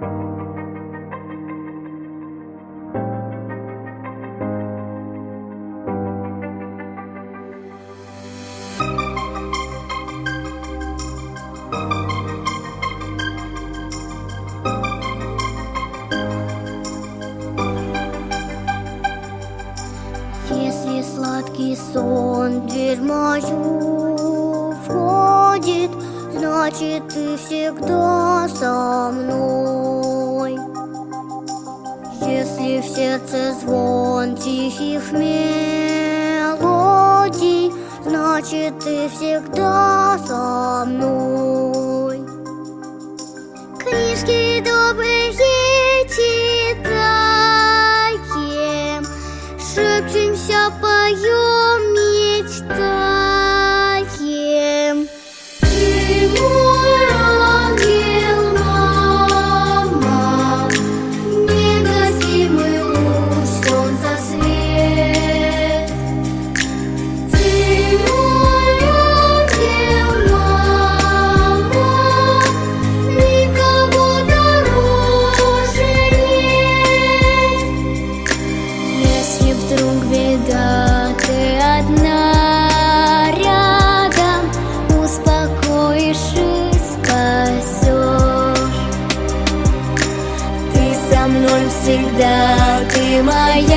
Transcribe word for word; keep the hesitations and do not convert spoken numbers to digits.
Если сладкий сон в дверь мою входит, значит, ты всегда со мной. Если в сердце звон тихих мелодий, значит, ты всегда со мной. Книжки добрые читаем, шепчемся, поем, мечтаем. Ты мой ангел, мама, негасимый луч, солнца свет. Ты мой ангел, мама, никого дороже нет. Если вдруг беда, ты одна рядом, успокоишь и спасешь. Ты со мной всегда, ты моя